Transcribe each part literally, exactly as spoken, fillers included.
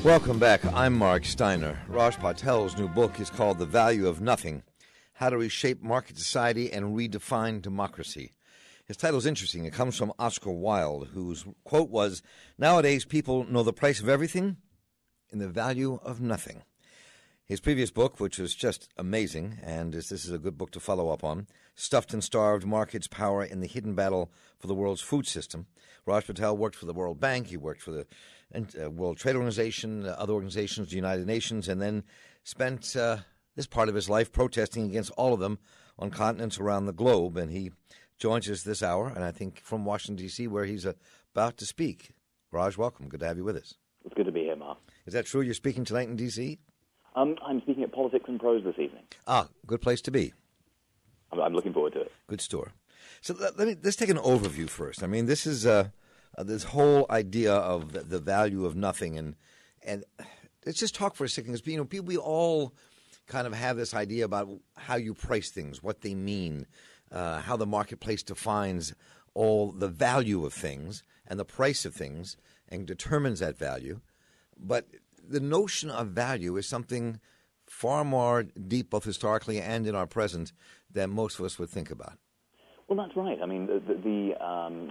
Welcome back. I'm Mark Steiner. Raj Patel's new book is called The Value of Nothing, How to Reshape Market Society and Redefine Democracy. His title is interesting. It comes from Oscar Wilde, whose quote was, "Nowadays people know the price of everything and the value of nothing." His previous book, which was just amazing, and this is a good book to follow up on, Stuffed and Starved, Markets, Power in the Hidden Battle for the World's Food System. Raj Patel worked for the World Bank, he worked for the uh, World Trade Organization, uh, other organizations, the United Nations, and then spent uh, this part of his life protesting against all of them on continents around the globe. And he joins us this hour, and I think from Washington, D C, where he's uh, about to speak. Raj, welcome. Good to have you with us. It's good to be here, Mark. Is that true? You're speaking tonight in D C? Um, I'm speaking at Politics and Prose this evening. Ah, good place to be. I'm, I'm looking forward to it. Good store. So let, let me let's take an overview first. I mean, this is uh, uh, this whole idea of the, the value of nothing, and and let's just talk for a second, because you know, people, we all kind of have this idea about how you price things, what they mean, uh, how the marketplace defines all the value of things and the price of things, and determines that value, but the notion of value is something far more deep, both historically and in our present, than most of us would think about. Well, that's right. I mean, the, the um,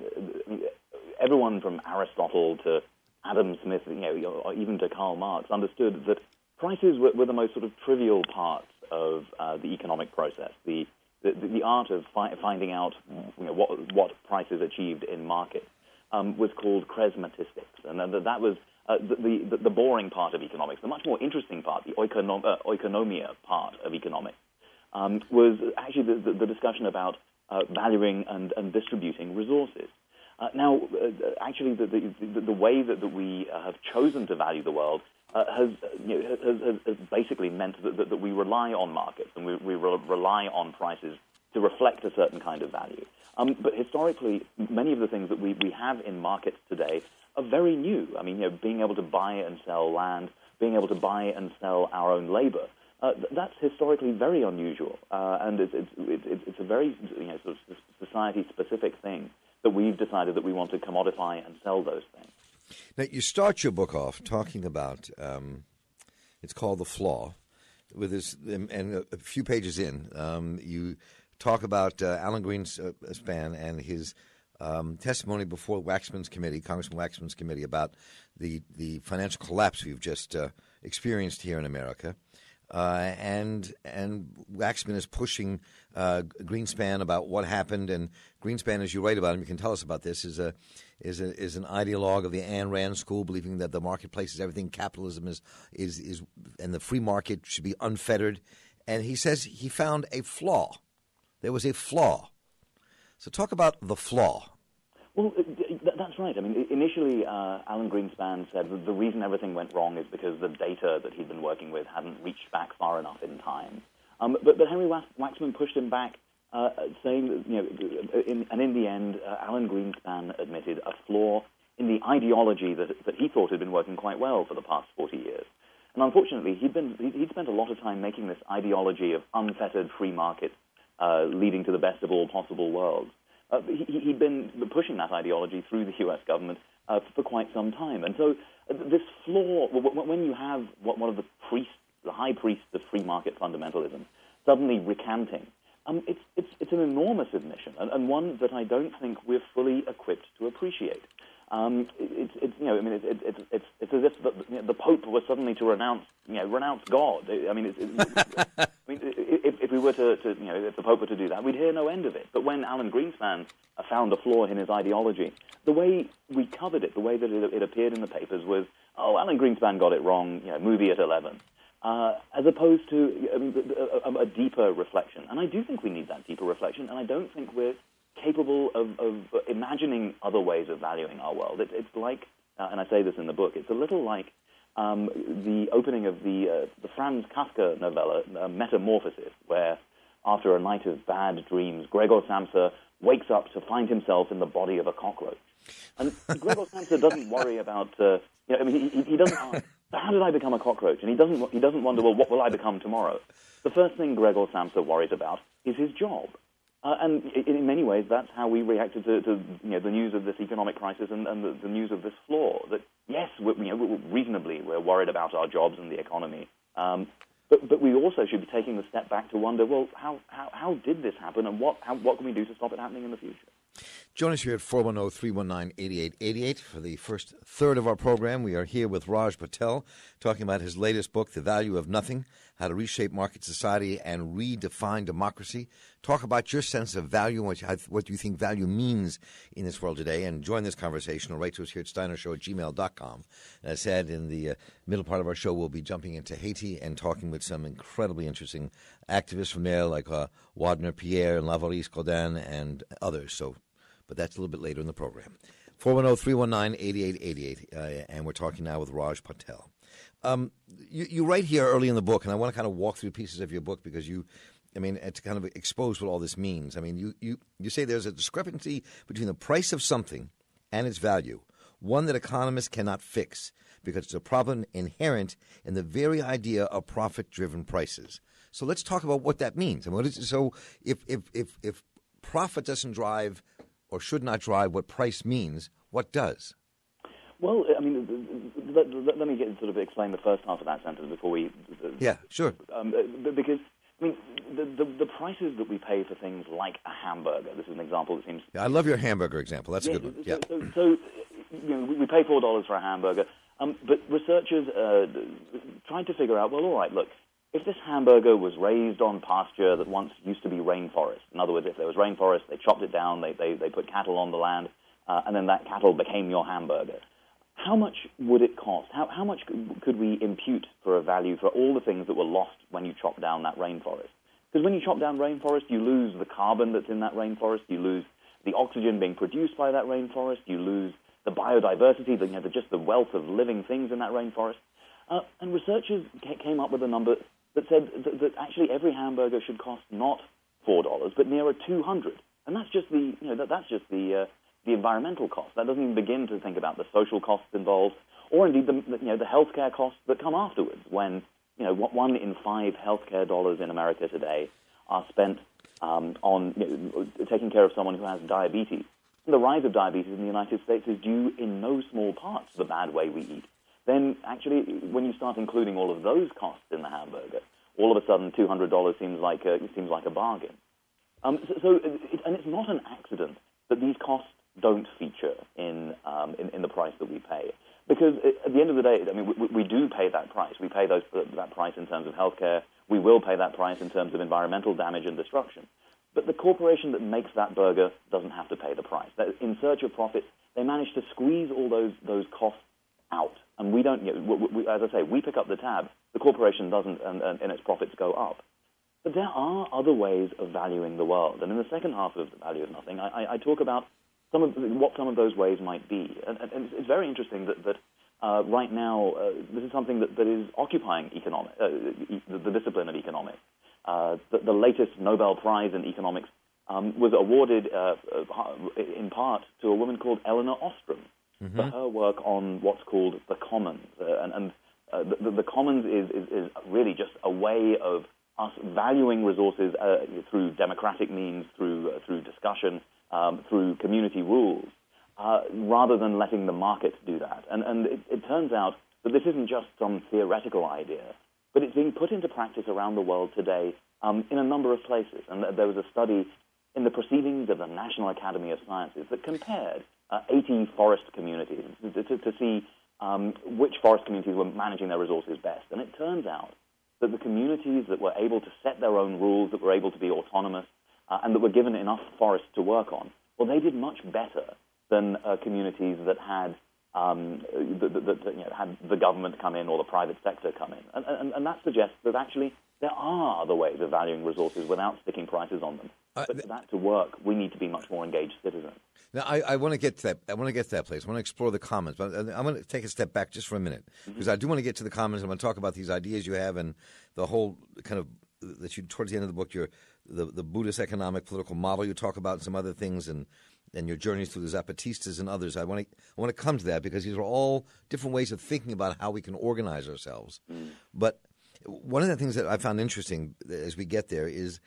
everyone from Aristotle to Adam Smith, you know, or even to Karl Marx, understood that prices were, were the most sort of trivial part of uh, the economic process. The the, the art of fi- finding out, you know, what what prices achieved in markets um, was called charismatistics, and that, that was Uh, the, the, the boring part of economics. The much more interesting part, the oikonom, uh, oikonomia part of economics, um, was actually the, the, the discussion about uh, valuing and, and distributing resources. Uh, now, uh, actually, the, the, the way that, that we uh, have chosen to value the world uh, has, you know, has, has, has basically meant that, that, that we rely on markets and we, we re- rely on prices to reflect a certain kind of value. Um, but historically, many of the things that we, we have in markets today are very new. I mean, you know, being able to buy and sell land, being able to buy and sell our own labor, uh, th- that's historically very unusual, uh, and it's, it's, it's, it's a very, you know, sort of society-specific thing that we've decided that we want to commodify and sell those things. Now, you start your book off talking about, um, it's called The Flaw, with this, and a, a few pages in, um, you talk about uh, Alan Greenspan and his Um, testimony before Waxman's committee, Congressman Waxman's committee, about the, the financial collapse we've just uh, experienced here in America. Uh, and and Waxman is pushing uh, Greenspan about what happened. And Greenspan, as you write about him, you can tell us about this, is a is a, is an ideologue of the Ayn Rand school, believing that the marketplace is everything, capitalism is is is, and the free market should be unfettered. And he says he found a flaw. There was a flaw. So talk about the flaw. Well, that's right. I mean, initially, uh, Alan Greenspan said that the reason everything went wrong is because the data that he'd been working with hadn't reached back far enough in time. Um, but, but Henry Waxman pushed him back, uh, saying that, you know, in, and in the end, uh, Alan Greenspan admitted a flaw in the ideology that, that he thought had been working quite well for the past forty years. And unfortunately, he'd, been, he'd spent a lot of time making this ideology of unfettered free markets uh, leading to the best of all possible worlds. Uh, he, he'd been pushing that ideology through the U S government uh, for quite some time. And so uh, this flaw, when you have one of the priests, the high priests of free market fundamentalism, suddenly recanting, um, it's, it's, it's an enormous admission, and, and one that I don't think we're fully equipped to appreciate. Um, it's, it's, you know, I mean, it's, it's, it's, it's as if the, you know, the Pope was suddenly to renounce, you know, renounce God. I mean, it's, it's, I mean, if, if we were to, to, you know, if the Pope were to do that, we'd hear no end of it. But when Alan Greenspan found a flaw in his ideology, the way we covered it, the way that it, it appeared in the papers was, oh, Alan Greenspan got it wrong, you know, movie at eleven, uh, as opposed to I mean, a, a, a deeper reflection. And I do think we need that deeper reflection, and I don't think we're capable of, of imagining other ways of valuing our world. It, it's like, uh, and I say this in the book, it's a little like um, the opening of the, uh, the Franz Kafka novella, uh, Metamorphosis, where after a night of bad dreams, Gregor Samsa wakes up to find himself in the body of a cockroach. And Gregor Samsa doesn't worry about, uh, you know, I mean, he, he doesn't ask, so how did I become a cockroach? And he doesn't, he doesn't wonder, well, what will I become tomorrow? The first thing Gregor Samsa worries about is his job. Uh, and in, in many ways, that's how we reacted to, to you know, the news of this economic crisis and, and the, the news of this flaw. That, yes, we're, you know, we're reasonably, we're worried about our jobs and the economy. Um, but, but we also should be taking the step back to wonder, well, how, how, how did this happen, and what, how, what can we do to stop it happening in the future? Join us here at four one zero, three one nine, eight eight eight eight for the first third of our program. We are here with Raj Patel talking about his latest book, The Value of Nothing, How to Reshape Market Society and Redefine Democracy. Talk about your sense of value and what, what you think value means in this world today. And join this conversation or write to us here at steiner show at gmail dot com. As I said, in the uh, middle part of our show, we'll be jumping into Haiti and talking with some incredibly interesting activists from there like uh, Wadner Pierre and Lavaris Godin and others. So, but that's a little bit later in the program. four one zero, three one nine, eight eight eight eight, uh, and we're talking now with Raj Patel. Um, you, you write here early in the book, and I want to kind of walk through pieces of your book because you, I mean, to kind of expose what all this means. I mean, you, you, you say there's a discrepancy between the price of something and its value, one that economists cannot fix because it's a problem inherent in the very idea of profit-driven prices. So let's talk about what that means. I mean, what is, so if, if, if, if profit doesn't drive or should not drive what price means, what does? Well, I mean, let, let, let me get, sort of explain the first half of that sentence before we... Yeah, sure. Um, because, I mean, the, the, the prices that we pay for things like a hamburger, this is an example that seems... Yeah, I love your hamburger example. That's yeah, a good one. So, yeah. so, so you know, we pay four dollars for a hamburger, um, but researchers uh, tried to figure out, well, all right, look, if this hamburger was raised on pasture that once used to be rainforest, in other words, if there was rainforest, they chopped it down, they, they, they put cattle on the land, uh, and then that cattle became your hamburger, how much would it cost? How, how much could we impute for a value for all the things that were lost when you chopped down that rainforest? Because when you chop down rainforest, you lose the carbon that's in that rainforest, you lose the oxygen being produced by that rainforest, you lose the biodiversity, the, you know, the, just the wealth of living things in that rainforest. Uh, and researchers came up with a number that said that, that actually every hamburger should cost not four dollars, but nearer two hundred dollars. And that's just the, you know, that, that's just the, uh, the environmental cost. That doesn't even begin to think about the social costs involved, or indeed the, you know, the healthcare costs that come afterwards when, you know, one in five healthcare dollars in America today are spent um, on you know, taking care of someone who has diabetes. And the rise of diabetes in the United States is due in no small part to the bad way we eat. Then actually, when you start including all of those costs in the hamburger, all of a sudden two hundred dollars seems like a, seems like a bargain. Um, so, so it, and it's not an accident that these costs don't feature in, um, in in the price that we pay, because at the end of the day, I mean, we, we do pay that price. We pay those that price in terms of healthcare. We will pay that price in terms of environmental damage and destruction. But the corporation that makes that burger doesn't have to pay the price. In search of profit, they manage to squeeze all those those costs out. And we don't, you know, we, we, as I say, we pick up the tab. The corporation doesn't, and, and, and its profits go up. But there are other ways of valuing the world. And in the second half of The Value of Nothing, I, I, I talk about some of what some of those ways might be. And, and it's very interesting that, that uh, right now, uh, this is something that, that is occupying economic, uh, the, the discipline of economics. Uh, the, the latest Nobel Prize in economics um, was awarded uh, in part to a woman called Elinor Ostrom mm-hmm. for her work on what's called the commons. Uh, and and uh, the, the commons is, is, is really just a way of us valuing resources uh, through democratic means, through uh, through discussion, um, through community rules, uh, rather than letting the market do that. And, and it, it turns out that this isn't just some theoretical idea, but it's being put into practice around the world today um, in a number of places. And there was a study in the Proceedings of the National Academy of Sciences that compared uh, eighty forest communities to, to, to see um, which forest communities were managing their resources best. And it turns out that the communities that were able to set their own rules, that were able to be autonomous, uh, and that were given enough forest to work on, well, they did much better than uh, communities that had Um, that, that, that you know, had the government come in or the private sector come in. And, and, and that suggests that actually there are other ways of valuing resources without sticking prices on them. Uh, but for that to work, we need to be much more engaged citizens. Now, I, I want to get to that. I want to get to that place. I want to explore the commons, but I'm going to take a step back just for a minute because mm-hmm. I do want to get to the commons. I'm going to talk about these ideas you have and the whole kind of that you towards the end of the book, your the, the Buddhist economic political model you talk about and some other things and. and your journeys through the Zapatistas and others. I want to I want to come to that because these are all different ways of thinking about how we can organize ourselves. Mm. But one of the things that I found interesting as we get there is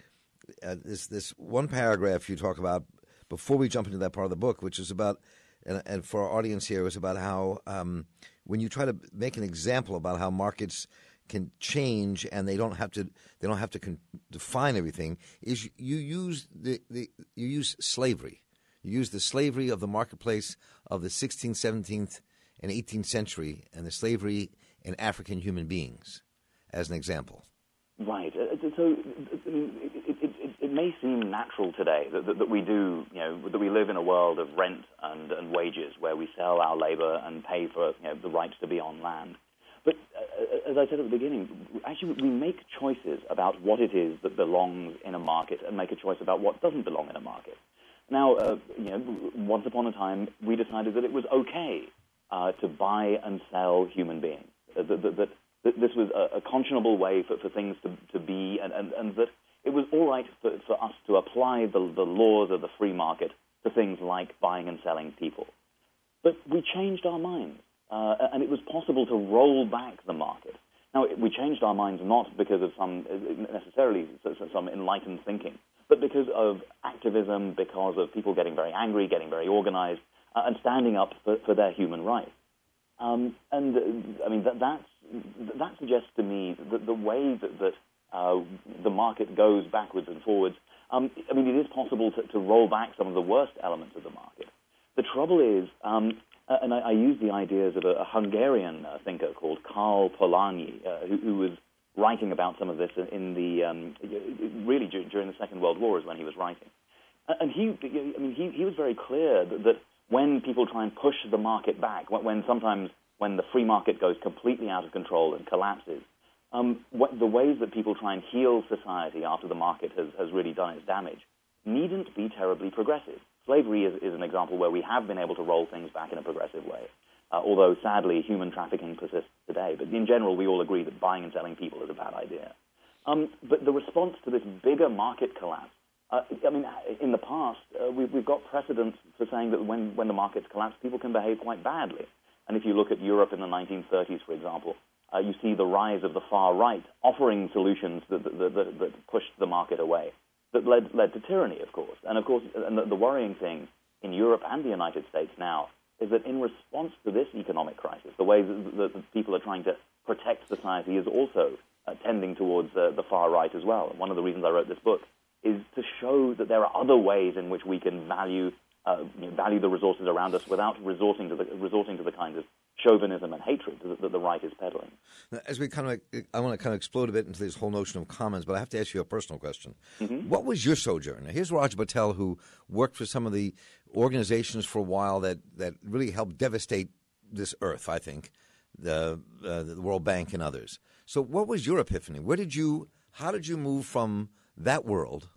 uh, this this one paragraph you talk about before we jump into that part of the book, which is about, and, and for our audience here, is about how um, when you try to make an example about how markets can change and they don't have to they don't have to con- define everything, is you use the, the you use slavery. You use the slavery of the marketplace of the sixteenth, seventeenth, and eighteenth century, and the slavery in African human beings as an example. Right. Uh, so I mean, it, it, it, it may seem natural today that, that, that we do, you know, that we live in a world of rent and, and wages where we sell our labor and pay for, you know, the right to be on land. But uh, as I said at the beginning, actually we make choices about what it is that belongs in a market and make a choice about what doesn't belong in a market. Now, uh, you know, once upon a time, we decided that it was okay uh, to buy and sell human beings, uh, that, that, that, that this was a, a conscionable way for, for things to, to be, and, and, and that it was all right for, for us to apply the, the laws of the free market to things like buying and selling people. But we changed our minds. Uh, and it was possible to roll back the market. Now, we changed our minds not because of some necessarily some enlightened thinking, but because of activism, because of people getting very angry, getting very organized, uh, and standing up for, for their human rights. Um, and uh, I mean that that's, that suggests to me that the way that, that uh, the market goes backwards and forwards. Um, I mean, it is possible to, to roll back some of the worst elements of the market. The trouble is. Um, Uh, and I, I use the ideas of a, a Hungarian uh, thinker called Karl Polanyi, uh, who, who was writing about some of this in the um, really during the Second World War is when he was writing. And he, I mean, he, he was very clear that, that when people try and push the market back, when, when sometimes when the free market goes completely out of control and collapses, um, what, the ways that people try and heal society after the market has, has really done its damage needn't be terribly progressive. Slavery is, is an example where we have been able to roll things back in a progressive way, uh, although sadly human trafficking persists today. But in general, we all agree that buying and selling people is a bad idea. Um, but the response to this bigger market collapse, uh, I mean, in the past, uh, we've, we've got precedent for saying that when, when the markets collapse, people can behave quite badly. And if you look at Europe in the nineteen thirties, for example, uh, you see the rise of the far right offering solutions that, that, that, that pushed the market away. That led led to tyranny, of course. And of course, and the, the worrying thing in Europe and the United States now is that in response to this economic crisis, the way that, that, that people are trying to protect society is also uh, tending towards uh, the far right as well. And one of the reasons I wrote this book is to show that there are other ways in which we can value uh, you know, value the resources around us without resorting to the resorting to the kinds of chauvinism and hatred that, that the right is peddling. As we kind of, I want to kind of explode a bit into this whole notion of commons, but I have to ask you a personal question. Mm-hmm. What was your sojourn? Now, here's Raj Patel, who worked for some of the organizations for a while that, that really helped devastate this earth, I think, the, uh, the World Bank and others. So what was your epiphany? Where did you, how did you move from that world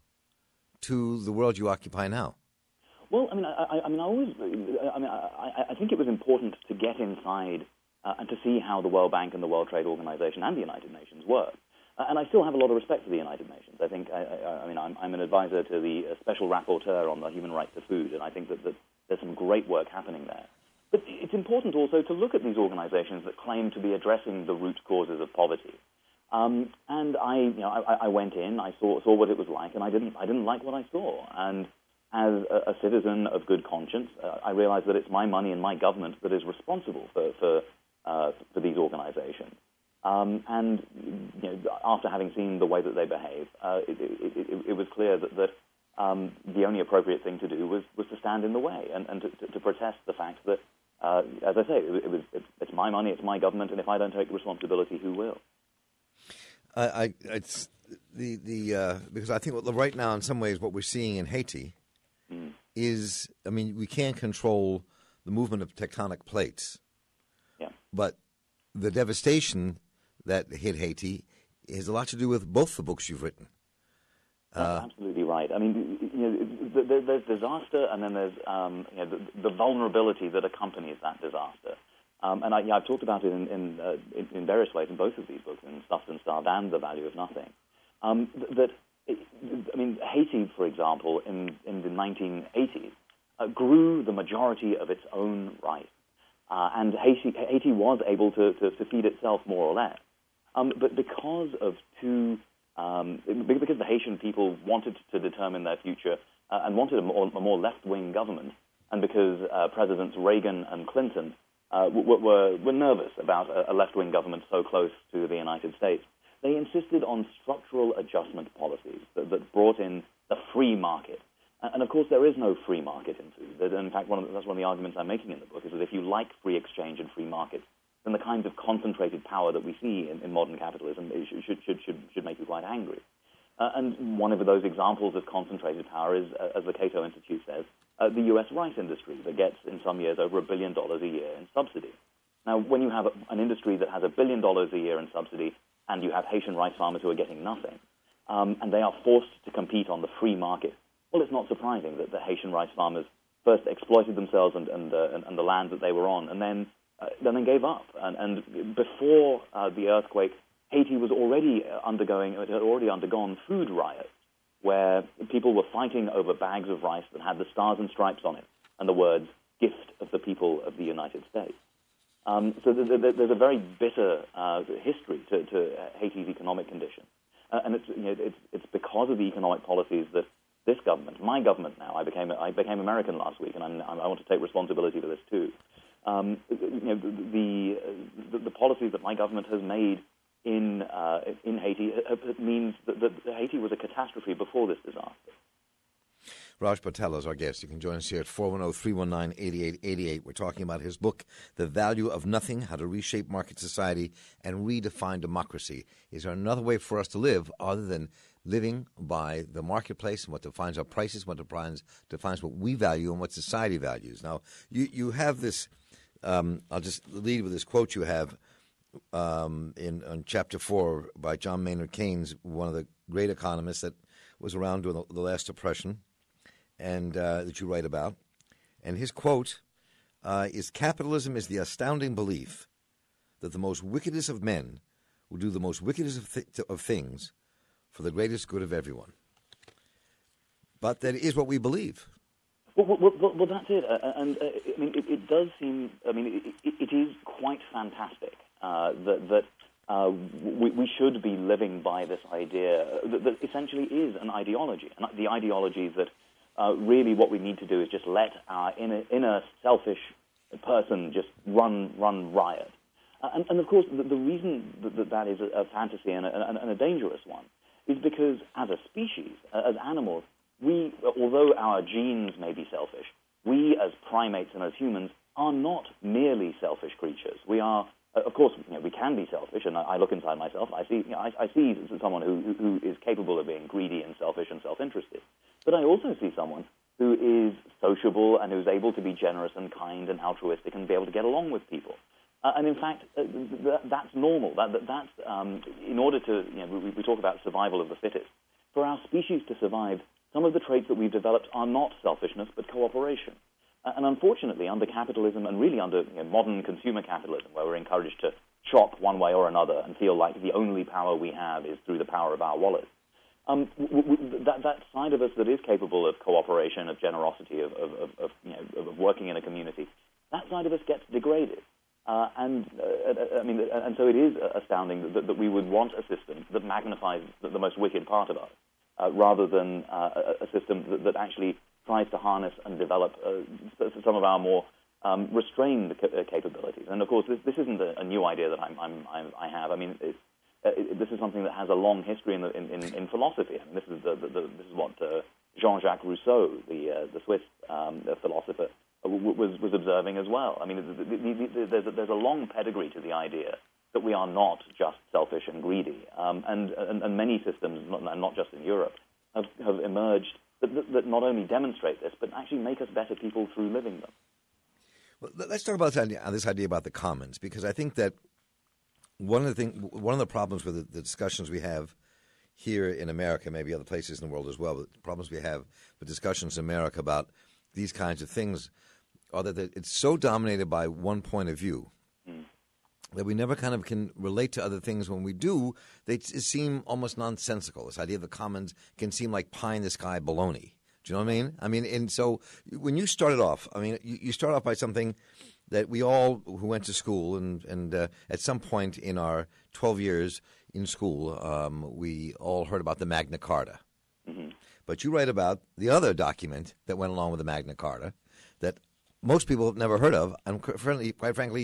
to the world you occupy now? Well, I mean, I, I, I mean, I always, I mean, I, I think it was important to get inside uh, and to see how the World Bank and the World Trade Organization and the United Nations work. Uh, and I still have a lot of respect for the United Nations. I think, I, I, I mean, I'm, I'm an advisor to the uh, Special Rapporteur on the Human Rights to Food, and I think that, that there's some great work happening there. But it's important also to look at these organizations that claim to be addressing the root causes of poverty. Um, and I, you know, I, I went in, I saw, saw what it was like, and I didn't, I didn't like what I saw. And as a, a citizen of good conscience, uh, I realize that it's my money and my government that is responsible for for, uh, for these organizations. Um, and you know, after having seen the way that they behave, uh, it, it, it, it was clear that, that um, the only appropriate thing to do was, was to stand in the way and, and to, to, to protest the fact that, uh, as I say, it, it was it, it's my money, it's my government, and if I don't take responsibility, who will? I, I it's the the uh, because I think right now, in some ways, what we're seeing in Haiti mm. is, I mean, we can't control the movement of tectonic plates, yeah, but the devastation that hit Haiti has a lot to do with both the books you've written. That's uh, absolutely right. I mean, you know, there's disaster, and then there's um, you know, the, the vulnerability that accompanies that disaster. Um, and I, yeah, I've talked about it in in, uh, in in various ways in both of these books, in Stuffed and Starved and The Value of Nothing. Um, that, it, I mean, Haiti, for example, in, in the nineteen eighties, uh, grew the majority of its own rice. Uh, and Haiti, Haiti was able to, to, to feed itself more or less. Um, but because of two um, because the Haitian people wanted to determine their future uh, and wanted a more, a more left-wing government, and because uh, Presidents Reagan and Clinton uh, were, were nervous about a left-wing government so close to the United States, they insisted on structural adjustment policies that, that brought in the free market. And, of course, there is no free market in food. In fact, one of the, that's one of the arguments I'm making in the book, is that if you like free exchange and free markets, then the kinds of concentrated power that we see in, in modern capitalism should, should, should, should make you quite angry. Uh, and one of those examples of concentrated power is, uh, as the Cato Institute says, uh, the U S rice industry that gets, in some years, over a billion dollars a year in subsidy. Now, when you have a, an industry that has a billion dollars a year in subsidy, and you have Haitian rice farmers who are getting nothing, um, and they are forced to compete on the free market, well, it's not surprising that the Haitian rice farmers first exploited themselves and, and, uh, and, and the land that they were on, and then uh, then they gave up. And, and before uh, the earthquake, Haiti was already undergoing, it had already undergone food riots, where people were fighting over bags of rice that had the stars and stripes on it and the words, "Gift of the people of the United States." Um, so th- th- there's a very bitter uh, history to, to Haiti's economic condition. Uh, and it's, you know, it's, it's because of the economic policies that this government, my government now, I became I became American last week, and I'm, I want to take responsibility for this too. Um, you know, the, the the policies that my government has made in uh, in Haiti means that, that Haiti was a catastrophe before this disaster. Raj Patel is our guest. You can join us here at four one zero, three one nine, eight eight eight eight. We're talking about his book, The Value of Nothing, How to Reshape Market Society and Redefine Democracy. Is there another way for us to live other than living by the marketplace and what defines our prices, what defines, defines what we value and what society values? Now, you, you have this, um, I'll just lead with this quote you have um, in, in chapter four by John Maynard Keynes, one of the great economists that was around during the, the last Depression, and uh, that you write about. And his quote uh, is, "Capitalism is the astounding belief that the most wickedest of men will do the most wickedest of, th- of things for the greatest good of everyone." But that is what we believe. Well, well, well, well that's it. Uh, and uh, I mean, it, it does seem, I mean, it, it, it is quite fantastic uh, that, that uh, we, we should be living by this idea that, that essentially is an ideology. And the ideology is that Uh, really what we need to do is just let our inner, inner selfish person just run run riot. Uh, and, and, of course, the, the reason that, that that is a, a fantasy and a, and, and a dangerous one is because as a species, uh, as animals, we, although our genes may be selfish, we as primates and as humans are not merely selfish creatures. We are, uh, of course, you know, we can be selfish, and I, I look inside myself, I see, you know, I, I see someone who, who is capable of being greedy and selfish and self-interested. But I also see someone who is sociable and who's able to be generous and kind and altruistic and be able to get along with people. Uh, and in fact, uh, th- that's normal. That, that, that's um, in order to, you know, we, we talk about survival of the fittest. For our species to survive, some of the traits that we've developed are not selfishness but cooperation. Uh, and unfortunately, under capitalism and really under, you know, modern consumer capitalism, where we're encouraged to shop one way or another and feel like the only power we have is through the power of our wallet, Um, w- w- that, that side of us that is capable of cooperation, of generosity, of, of, of, of, you know, of working in a community, that side of us gets degraded. Uh, and uh, I mean, and so it is astounding that, that we would want a system that magnifies the, the most wicked part of us, uh, rather than uh, a, a system that, that actually tries to harness and develop uh, some of our more um, restrained ca- capabilities. And of course, this, this isn't a, a new idea that I'm, I'm, I'm, I have. I mean, it's, Uh, it, this is something that has a long history in, the, in, in, in philosophy. I mean, this is the, the, the, this is what uh, Jean-Jacques Rousseau, the uh, the Swiss um, the philosopher, uh, w- was was observing as well. I mean, the, the, the, the, there's a, there's a long pedigree to the idea that we are not just selfish and greedy, um, and, and and many systems, not, not just in Europe, have have emerged that, that, that not only demonstrate this, but actually make us better people through living them. Well, let's talk about this idea, this idea about the commons, because I think that One of the thing, one of the problems with the, the discussions we have here in America, maybe other places in the world as well, but the problems we have with discussions in America about these kinds of things are that it's so dominated by one point of view mm. that we never kind of can relate to other things. When we do, they seem almost nonsensical. This idea of the commons can seem like pie-in-the-sky baloney. Do you know what I mean? I mean, and so when you started off, I mean, you, you start off by something that we all who went to school and, and uh, at some point in our twelve years in school, um, we all heard about the Magna Carta. Mm-hmm. But you write about the other document that went along with the Magna Carta that most people have never heard of, and quite frankly,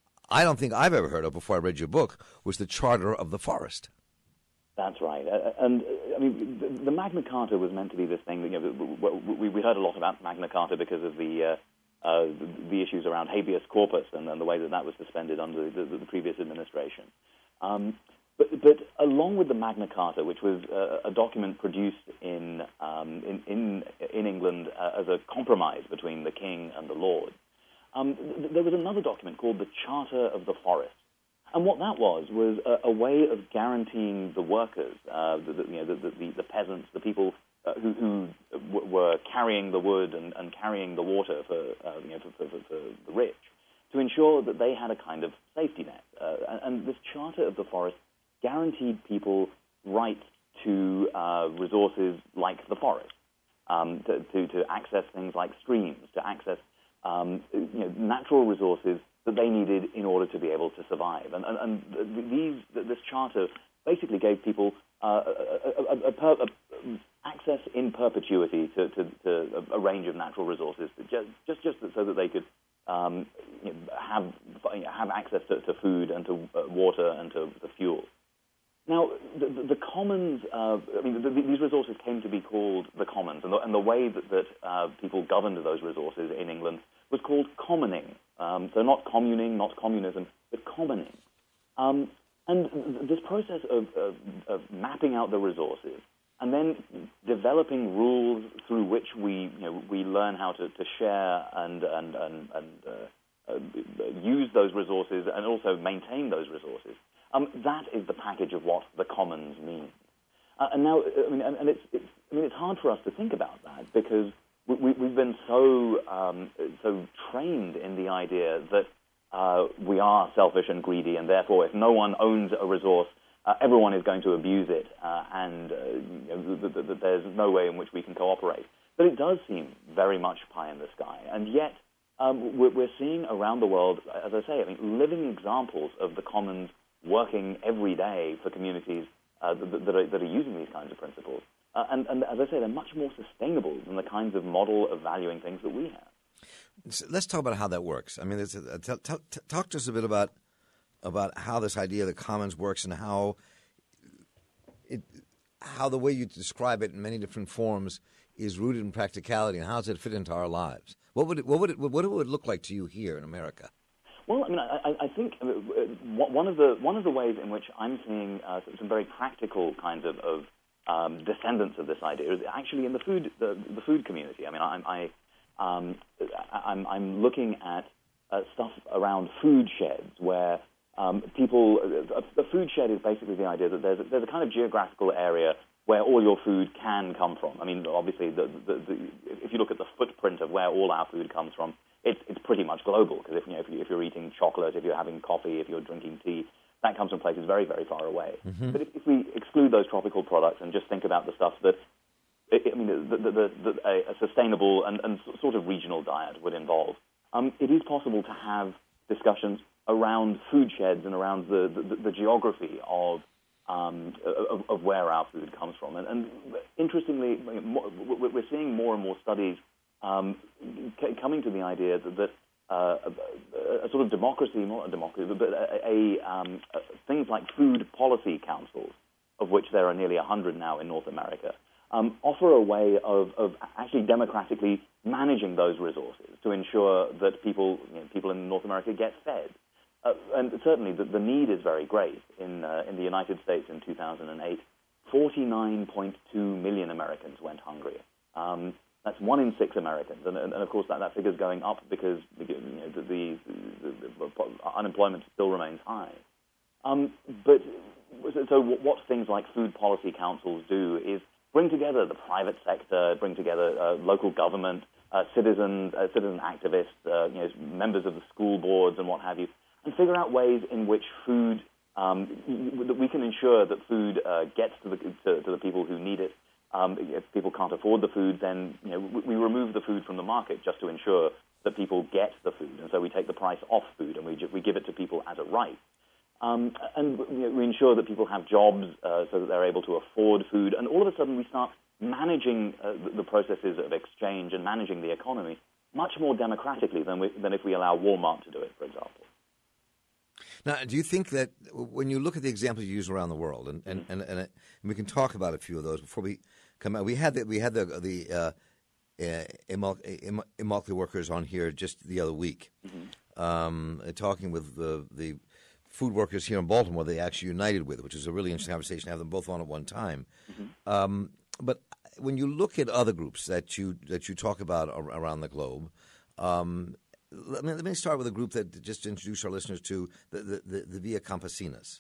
I don't think I've ever heard of before I read your book, was the Charter of the Forest. That's right. Uh, and, uh, I mean, the, the Magna Carta was meant to be this thing that, you know, we, we heard a lot about Magna Carta because of the uh, uh, the issues around habeas corpus and, and the way that that was suspended under the, the, the previous administration. Um, but, but along with the Magna Carta, which was uh, a document produced in um, in, in, in England uh, as a compromise between the king and the Lords, um, th- there was another document called the Charter of the Forest. And what that was was a, a way of guaranteeing the workers, uh, the, the, you know, the, the, the peasants, the people uh, who, who w- were carrying the wood and, and carrying the water for, uh, you know, for, for, for the rich, to ensure that they had a kind of safety net. Uh, and, and this Charter of the Forest guaranteed people rights to uh, resources like the forest, um, to, to, to access things like streams, to access um, you know, natural resources that they needed in order to be able to survive. And, and, and these, this charter basically gave people uh, a, a, a, a, a access in perpetuity to, to, to a range of natural resources, just just, just so that they could um, you know, have have access to, to food and to uh, water and to the fuel. Now, the, the, the commons, uh, I mean, the, the, these resources came to be called the commons, and the, and the way that, that uh, people governed those resources in England was called commoning. Um, so not communing, not communism, but commoning. Um, and th- this process of, of, of mapping out the resources and then developing rules through which we, you know, we learn how to, to share and, and, and, and uh, uh, use those resources and also maintain those resources, um, that is the package of what the commons means. Uh, and now, I mean, and, and it's, it's, I mean, it's hard for us to think about that because We, we've been so um, so trained in the idea that uh, we are selfish and greedy, and therefore, if no one owns a resource, uh, everyone is going to abuse it, uh, and uh, you know, th- th- th- there's no way in which we can cooperate. But it does seem very much pie in the sky, and yet um, we're, we're seeing around the world, as I say, I mean, living examples of the commons working every day for communities uh, that, that, are, that are using these kinds of principles. Uh, and, and as I say, they're much more sustainable than the kinds of model of valuing things that we have. So let's talk about how that works. I mean, it's a, t- t- t- talk to us a bit about about how this idea of the commons works and how it, how the way you describe it in many different forms is rooted in practicality, and how does it fit into our lives? What would it, what would it, what would it look like to you here in America? Well, I mean, I, I think one of the one of the ways in which I'm seeing uh, some very practical kinds of, of Um, descendants of this idea is actually in the food the, the food community. I mean, I'm I, um, I'm, I'm looking at uh, stuff around food sheds where um, people. A, a food shed is basically the idea that there's a, there's a kind of geographical area where all your food can come from. I mean, obviously, the, the, the, if you look at the footprint of where all our food comes from, it's it's pretty much global. Because if you know if, you, if you're eating chocolate, if you're having coffee, if you're drinking tea, that comes from places very, very far away. Mm-hmm. But if, if we exclude those tropical products and just think about the stuff that, I mean, the, the, the, the, a sustainable and, and sort of regional diet would involve, um, it is possible to have discussions around food sheds and around the, the, the geography of, um, of of where our food comes from. And, and interestingly, we're seeing more and more studies um, coming to the idea that, that Uh, a, a sort of democracy, not a democracy, but a, a, um, a things like food policy councils, of which there are nearly one hundred now in North America, um, offer a way of, of actually democratically managing those resources to ensure that people, you know, people in North America get fed. Uh, and certainly the, the need is very great. In, uh, in the United States in two thousand eight, forty-nine point two million Americans went hungry. Um, That's one in six Americans, and, and, and of course that, that figure is going up because you know, the, the, the, the unemployment still remains high. Um, but so what things like food policy councils do is bring together the private sector, bring together uh, local government, uh, citizens, uh, citizen activists, uh, you know, members of the school boards and what have you, and figure out ways in which food um, that we can ensure that food uh, gets to the to, to the people who need it. Um, if people can't afford the food, then you know we, we remove the food from the market just to ensure that people get the food, and so we take the price off food and we, we give it to people as a right. Um, and you know, we ensure that people have jobs uh, so that they're able to afford food, and all of a sudden we start managing uh, the, the processes of exchange and managing the economy much more democratically than, we, than if we allow Walmart to do it, for example. Now, do you think that when you look at the examples you use around the world, and, and, mm-hmm. and, and, and we can talk about a few of those before we come out. We had the, we had the, the uh, uh, Immokalee workers on here just the other week, mm-hmm. um, talking with the, the food workers here in Baltimore they actually united with, which is a really interesting conversation to have them both on at one time. Mm-hmm. Um, but when you look at other groups that you that you talk about around the globe, um, let me let me start with a group that just to introduce our listeners to the the, the, the Via Campesinas.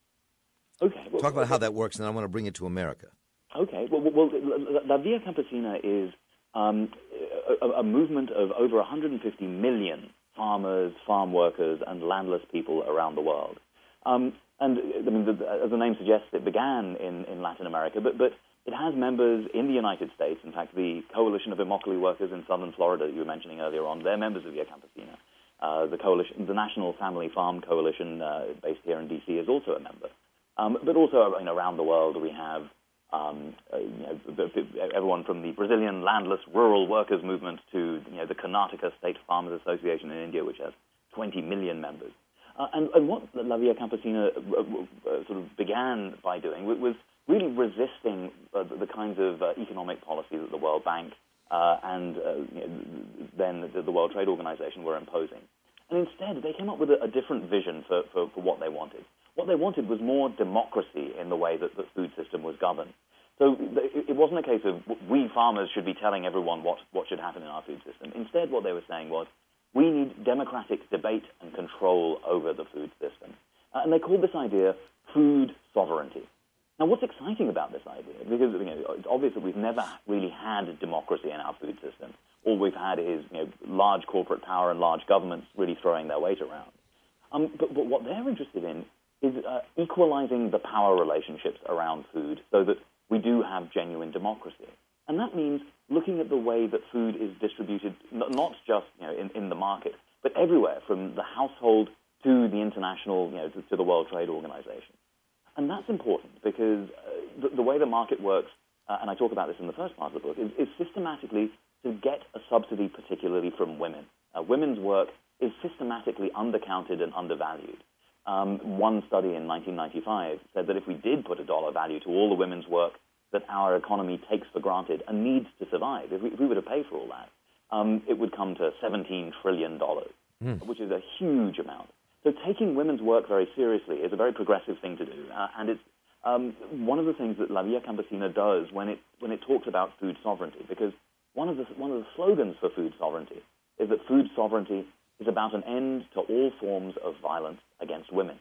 Okay, well, talk about okay. how that works, and then I want to bring it to America. Okay, well, well La Via Campesina is um, a, a movement of over one hundred fifty million farmers, farm workers, and landless people around the world. Um, and I mean, the, as the name suggests, it began in, in Latin America, but, but it has members in the United States. In fact, the Coalition of Immokalee Workers in southern Florida that you were mentioning earlier on, they're members of Via Campesina. Uh, the coalition, the National Family Farm Coalition, uh, based here in D C, is also a member. Um, but also, you know, around the world, we have Um, uh, you know, everyone from the Brazilian landless rural workers movement to you know, the Karnataka State Farmers Association in India, which has twenty million members. Uh, and, and what La Via Campesina uh, uh, sort of began by doing was really resisting uh, the, the kinds of uh, economic policy that the World Bank uh, and uh, you know, then the, the World Trade Organization were imposing. And instead, they came up with a, a different vision for, for, for what they wanted. What they wanted was more democracy in the way that the food system was governed. So it wasn't a case of we farmers should be telling everyone what, what should happen in our food system. Instead, what they were saying was we need democratic debate and control over the food system. Uh, and they called this idea food sovereignty. Now, what's exciting about this idea? Because you know, it's obvious that we've never really had democracy in our food system. All we've had is you know, large corporate power and large governments really throwing their weight around. Um, but, but what they're interested in is uh, equalizing the power relationships around food so that we do have genuine democracy. And that means looking at the way that food is distributed, not just you know, in, in the market, but everywhere, from the household to the international, you know, to, to the World Trade Organization. And that's important because uh, the, the way the market works, uh, and I talk about this in the first part of the book, is, is systematically to get a subsidy, particularly from women. Uh, women's work is systematically undercounted and undervalued. Um, one study in nineteen ninety-five said that if we did put a dollar value to all the women's work that our economy takes for granted and needs to survive, if we, if we were to pay for all that, um, it would come to seventeen trillion dollars, mm. which is a huge amount. So taking women's work very seriously is a very progressive thing to do, uh, and it's um, one of the things that La Via Campesina does when it when it talks about food sovereignty, because one of the one of the slogans for food sovereignty is that food sovereignty is about an end to all forms of violence against women.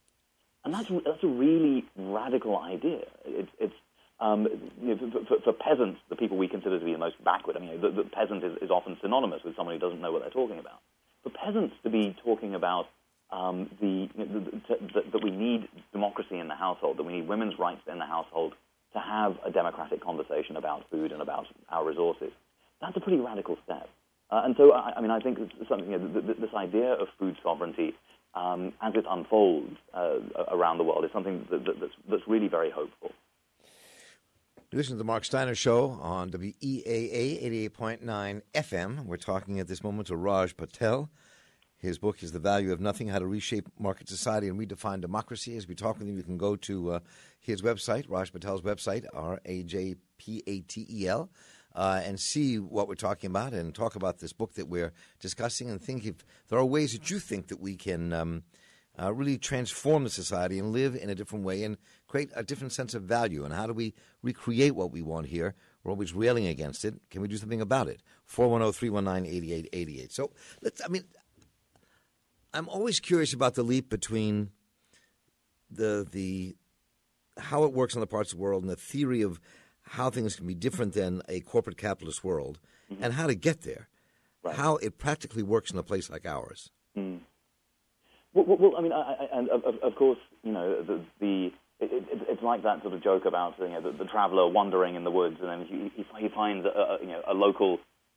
And that's, that's a really radical idea. It, it's, um, you know, for, for peasants, the people we consider to be the most backward, I mean, the, the peasant is, is often synonymous with someone who doesn't know what they're talking about. For peasants to be talking about um, the, you know, the, the, that we need democracy in the household, that we need women's rights in the household to have a democratic conversation about food and about our resources, that's a pretty radical step. Uh, and so, I, I mean, I think it's something, you know, th- th- this idea of food sovereignty, um, as it unfolds uh, around the world, is something that, that, that's, that's really very hopeful. Listen to the Mark Steiner Show on W E A A eighty-eight point nine F M. We're talking at this moment to Raj Patel. His book is The Value of Nothing, How to Reshape Market Society and Redefine Democracy. As we talk with him, you can go to uh, his website, Raj Patel's website, R A J P A T E L, uh, and see what we're talking about and talk about this book that we're discussing and think if there are ways that you think that we can um, uh, really transform the society and live in a different way and create a different sense of value. And how do we recreate what we want here? We're always railing against it. Can we do something about it? four one zero, three one nine, eight eight eight eight. So, let's, I mean, I'm always curious about the leap between the the how it works in other parts of the world and the theory of how things can be different than a corporate capitalist world, mm-hmm. and how to get there, right. How it practically works in a place like ours. Mm. Well, well, well, I mean, I, I, and of, of course, you know, the, the it, it, it's like that sort of joke about you know the, the traveler wandering in the woods, and then he, he, he finds a, a, you know, a local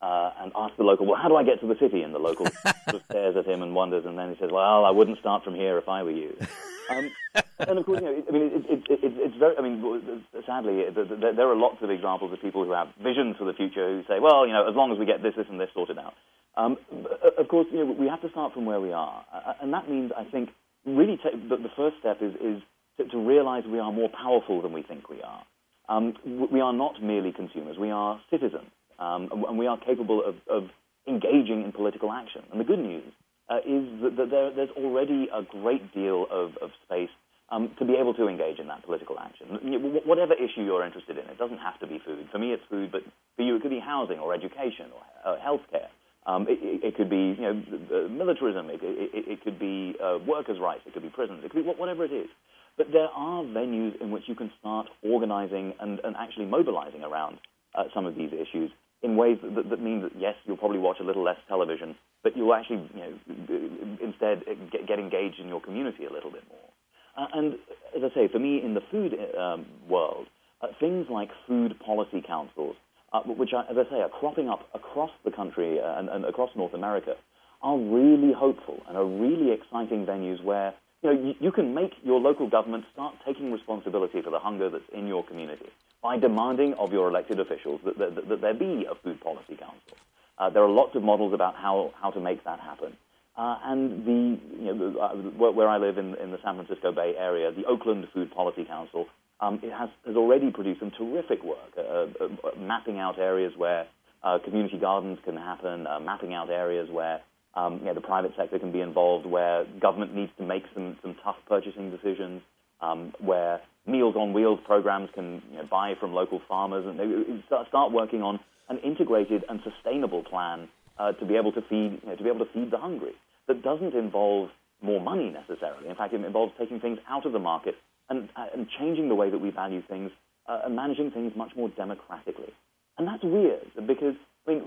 uh, and asks the local, well, how do I get to the city? And the local sort of stares at him and wonders, and then he says, well, I wouldn't start from here if I were you. Um, and of course, you know, I mean, it, it, it, it's very, I mean, sadly, there are lots of examples of people who have visions for the future who say, well, you know, as long as we get this, this, and this sorted out. Um, of course, you know, we have to start from where we are. Uh, and that means, I think, really ta- the, the first step is, is to, to realize we are more powerful than we think we are. Um, we are not merely consumers. We are citizens. Um, and we are capable of, of engaging in political action. And the good news uh, is that, that there, there's already a great deal of, of space um, to be able to engage in that political action. Whatever issue you're interested in, it doesn't have to be food. For me, it's food, but for you, it could be housing or education or uh, healthcare. Um, it, it, it could be, you know, militarism. It, it, it could be uh, workers' rights. It could be prisons. It could be whatever it is. But there are venues in which you can start organizing and, and actually mobilizing around uh, some of these issues in ways that, that mean that, yes, you'll probably watch a little less television, but you'll actually, you know, instead get, get engaged in your community a little bit more. Uh, and as I say, for me, in the food um, world, uh, things like food policy councils, uh, which, are, as I say, are cropping up across the country uh, and, and across North America, are really hopeful and are really exciting venues where, you know, you, you can make your local government start taking responsibility for the hunger that's in your community by demanding of your elected officials that, that, that there be a food policy council. Uh, there are lots of models about how, how to make that happen. Uh, and the, you know, the, uh, where, where I live in, in the San Francisco Bay Area, the Oakland Food Policy Council, um, it has, has already produced some terrific work, uh, uh, mapping out areas where uh, community gardens can happen, uh, mapping out areas where um, you know, the private sector can be involved, where government needs to make some, some tough purchasing decisions, um, where Meals on Wheels programs can, you know, buy from local farmers, and they start working on an integrated and sustainable plan uh, to be able to feed, you know, to be able to feed the hungry. That doesn't involve more money necessarily. In fact, it involves taking things out of the market and, uh, and changing the way that we value things uh, and managing things much more democratically. And that's weird because, I mean,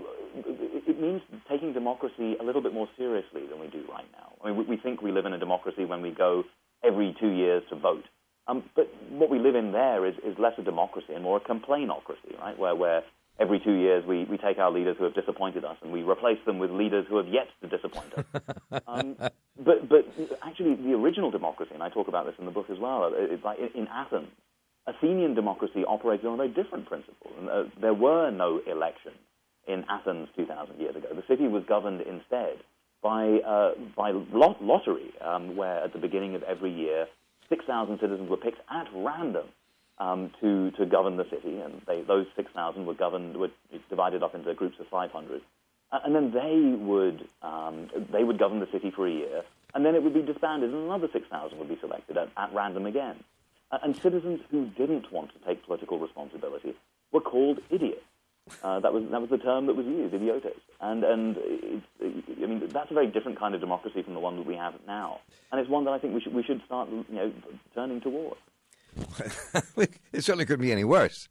it means taking democracy a little bit more seriously than we do right now. I mean, we think we live in a democracy when we go every two years to vote. Um, but what we live in there is, is less a democracy and more a complainocracy, right, where, where every two years we, we take our leaders who have disappointed us and we replace them with leaders who have yet to disappoint us. um, but, but actually, the original democracy, and I talk about this in the book as well, it's like in Athens, Athenian democracy operated on a very different principle. And, uh, there were no elections in Athens two thousand years ago. The city was governed instead by, uh, by lot- lottery, um, where at the beginning of every year, six thousand citizens were picked at random um, to, to govern the city, and they, those six thousand were governed, were divided up into groups of five hundred. Uh, and then they would, um, they would govern the city for a year, and then it would be disbanded, and another six thousand would be selected at, at random again. Uh, and citizens who didn't want to take political responsibility were called idiots. Uh, that was that was the term that was used, idiotes. And and it's, I mean that's a very different kind of democracy from the one that we have now, and it's one that I think we should we should start you know turning towards. It certainly couldn't be any worse.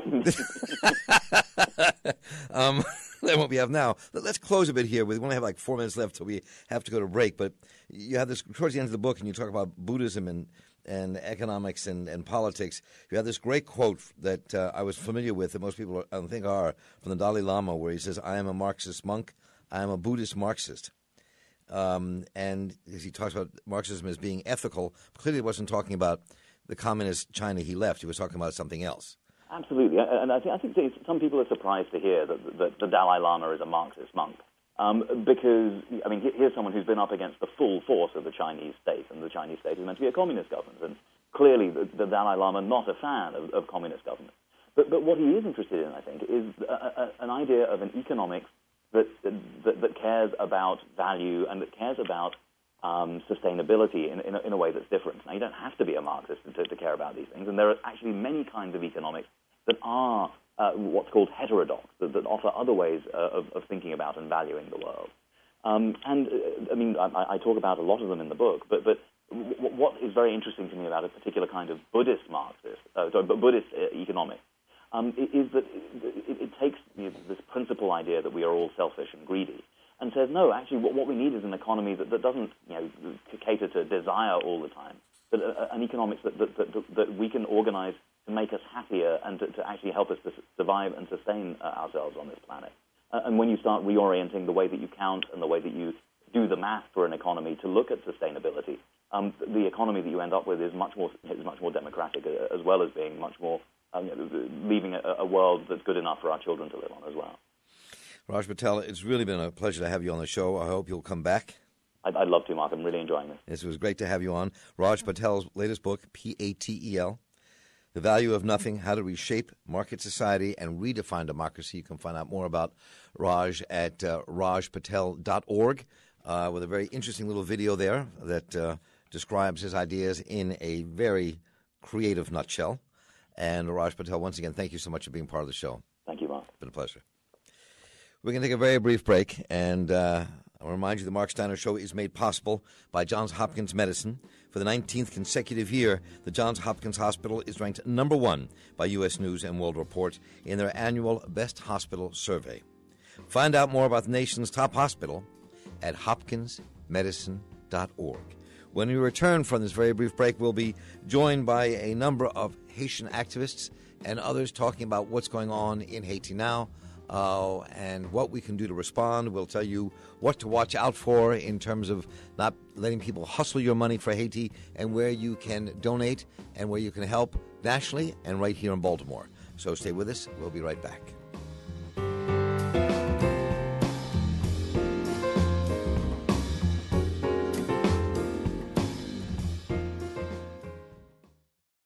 um, than what we have now. Let's close a bit here. We only have like four minutes left till we have to go to break. But you have this towards the end of the book, and you talk about Buddhism and. and economics and, and politics. You have this great quote that uh, I was familiar with, that most people I don't think are, from the Dalai Lama, where he says, I am a Marxist monk, I am a Buddhist Marxist. Um, and as he talks about Marxism as being ethical, clearly he wasn't talking about the communist China he left. He was talking about something else. Absolutely. And I think, I think some people are surprised to hear that, that the Dalai Lama is a Marxist monk. Um, because, I mean, here's someone who's been up against the full force of the Chinese state, and the Chinese state is meant to be a communist government, and clearly the, the Dalai Lama not a fan of, of communist government. But, but what he is interested in, I think, is a, a, an idea of an economics that, that, that cares about value and that cares about um, sustainability in, in, a, in a way that's different. Now, you don't have to be a Marxist to, to care about these things, and there are actually many kinds of economics that are Uh, what's called heterodox, that, that offer other ways uh, of, of thinking about and valuing the world. Um, and, uh, I mean, I, I talk about a lot of them in the book, but, but w- what is very interesting to me about a particular kind of Buddhist Marxist, uh, sorry, Buddhist uh, economics, um, is that it, it takes you know, this principal idea that we are all selfish and greedy and says, no, actually what, what we need is an economy that, that doesn't you know, cater to desire all the time, but uh, an economics that, that, that, that we can organize to make us happier and to, to actually help us to survive and sustain uh, ourselves on this planet. Uh, and when you start reorienting the way that you count and the way that you do the math for an economy to look at sustainability, um, the economy that you end up with is much more is much more democratic, uh, as well as being much more um, you know, leaving a, a world that's good enough for our children to live on as well. Raj Patel, it's really been a pleasure to have you on the show. I hope you'll come back. I'd, I'd love to, Mark. I'm really enjoying this. It was great to have you on. Raj Patel's latest book, P A T E L, The Value of Nothing, How to Reshape Market Society and Redefine Democracy. You can find out more about Raj at uh, raj patel dot org uh, with a very interesting little video there that uh, describes his ideas in a very creative nutshell. And Raj Patel, once again, thank you so much for being part of the show. Thank you, Mark. It's been a pleasure. We're going to take a very brief break, and uh, I'll remind you the Mark Steiner Show is made possible by Johns Hopkins Medicine. For the nineteenth consecutive year, the Johns Hopkins Hospital is ranked number one by U S News and World Report in their annual Best Hospital Survey. Find out more about the nation's top hospital at hopkins medicine dot org. When we return from this very brief break, we'll be joined by a number of Haitian activists and others talking about what's going on in Haiti now. Uh, and what we can do to respond. We'll tell you what to watch out for in terms of not letting people hustle your money for Haiti, and where you can donate and where you can help nationally and right here in Baltimore. So stay with us. We'll be right back.